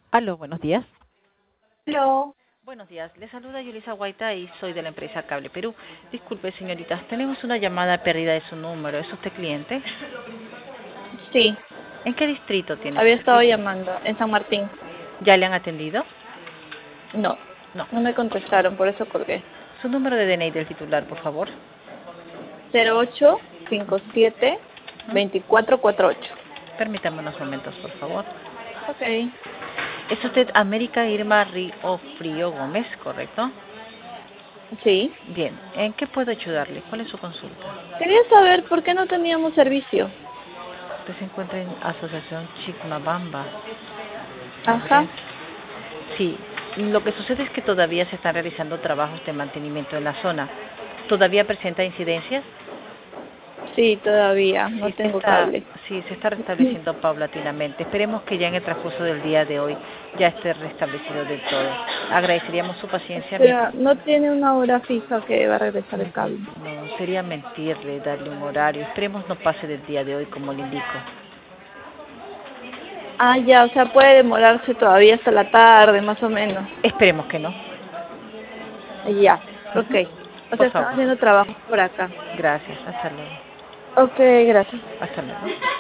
Aló, buenos días. Hello. Buenos días, le saluda Yulisa Guaita y soy de la empresa Cable Perú. Disculpe, señoritas, tenemos una llamada perdida de su número. ¿Es usted cliente? Sí, ¿En qué distrito tiene su había estado servicio? llamando en San Martín. ¿Ya le han atendido? No, No. no me contestaron, por eso colgué. Su número de DNI del titular, por favor. 0857-2448. Permítame unos momentos, por favor. Ok. Es usted América Irma Río Frío Gómez, ¿correcto? Sí. Bien, ¿en qué puedo ayudarle? ¿Cuál es su consulta? Quería saber por qué no teníamos servicio. Usted se encuentra en Asociación Chicmabamba. A ver. Ajá. Sí, lo que sucede es que todavía se están realizando trabajos de mantenimiento en la zona. ¿Todavía presenta incidencias? Sí, todavía. No tengo cable. Sí, se está restableciendo paulatinamente. Esperemos que ya en el transcurso del día de hoy ya esté restablecido del todo. Agradeceríamos su paciencia Pero mientras. no tiene una hora fija que va a regresar el cable. No, sería mentirle, darle un horario. Esperemos no pase del día de hoy, como le indico. Ah, ya, o sea, puede demorarse todavía hasta la tarde, más o menos. Esperemos que no. Ya, ok. Ujú. O sea, Por están favor. haciendo trabajo por acá. Gracias. Hasta luego. Ok, gracias. Hasta luego.